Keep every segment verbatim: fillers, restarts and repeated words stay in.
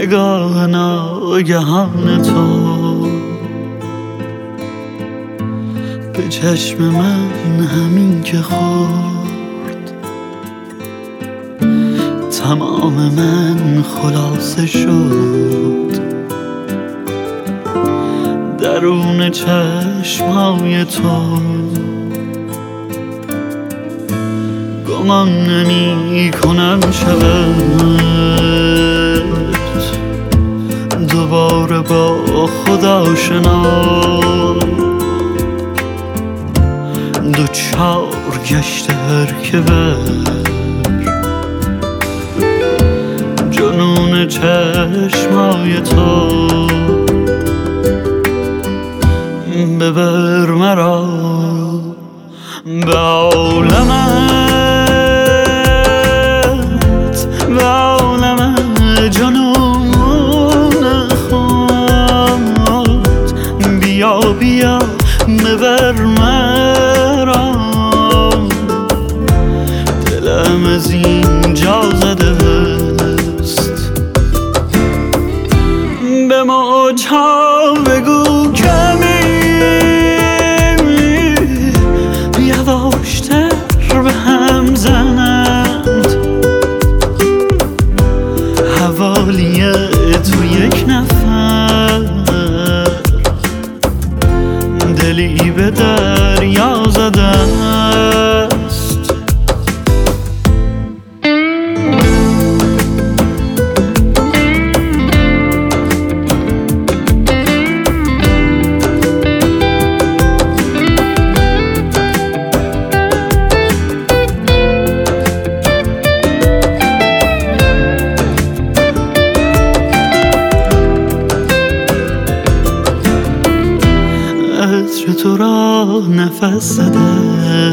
نگاه ناگهان تو به چشم من همین که خورد، تمام من خلاصه شد. درون چشمای تو گمان نمی کنم شود دوباره با خدا شنا. دوچار گشته هر که بر جنون چشمای تو، ببر مرا به عالمت، به عالم جنون خود. بیا بیا ببر مرا، دلم از اینجا زده است. به موجها بگو کمی یواشتر به هم زنند، حوالی تو یک نفر دلی به دریا زده است. عطر تو را نفس زده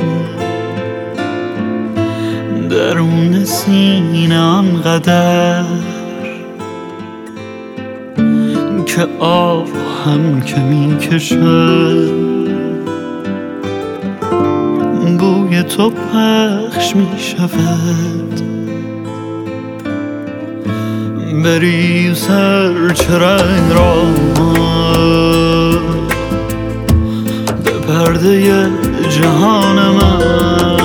درون سینه آنقدر که آب هم که می کشد. بوی تو پخش می شود، بری سر چرنگ را پرده جهان من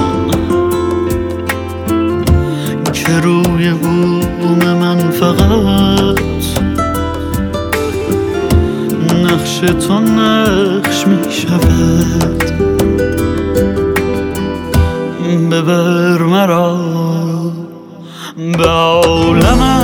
که روی بوم من فقط نقش تو نقش می شود. ببر مرا به عالمت،